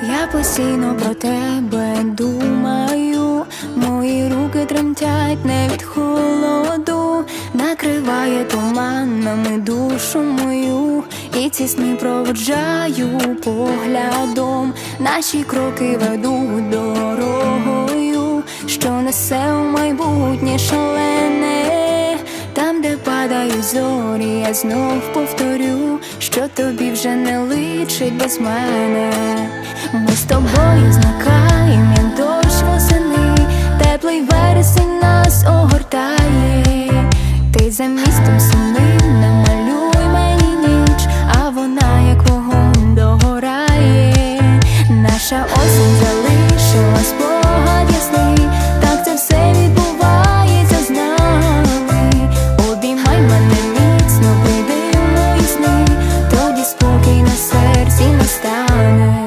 Я постійно про тебе думаю, мої руки тремтять не від холоду, накриває туманами душу мою, і ці сни проводжаю поглядом. Наші кроки ведуть дорогою, що несе у майбутнє шалене. Там, де падають зорі, я знов повторю, що тобі вже не личить без мене. Ми з тобою зникаєм, як дощ восени, теплий вересень нас огортає. Ти за містом сумним, намалюй мені ніч, а вона як вогонь догорає. Наша осінь залишила спогад ясний, так це все відбувається з нами. Обіймай мене міцно, прийди в мої сни, тоді спокій на серці настане.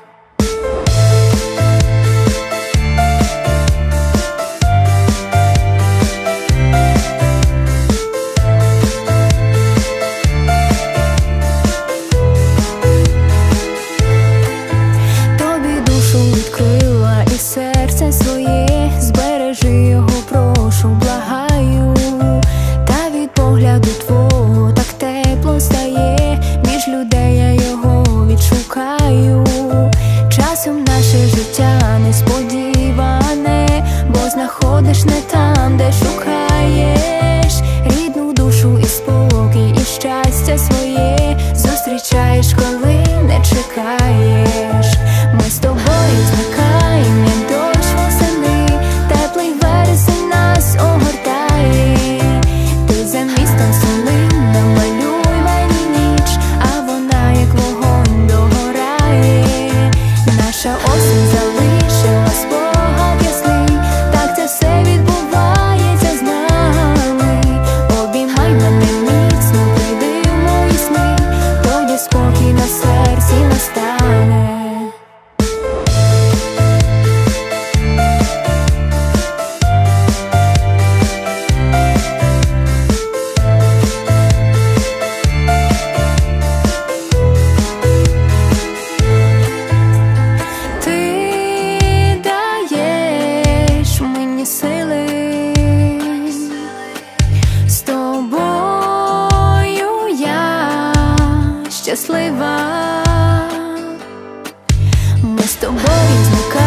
Відкрила і серце своє, збережи його, прошу, благаю. Та від погляду твого так тепло стає, між людей я його відшукаю. Часом наше життя несподіване, бо знаходиш не там, де шукаєш. Рідну душу і спокій, і щастя своє зустрічаєш, коли не чекаєш. Ми з тобою зникаєм, як дощ восени, теплий вересень нас огортає. Ти за містом сумним, намалюй мені ніч, а вона як вогонь догорає. Наша осінь залишила спогад ясний, так це все відбувається з нами. Обіймай мене міцно, прийди в мої сни, тоді спокій на серці настане. Щаслива, ми з тобою зникаємо.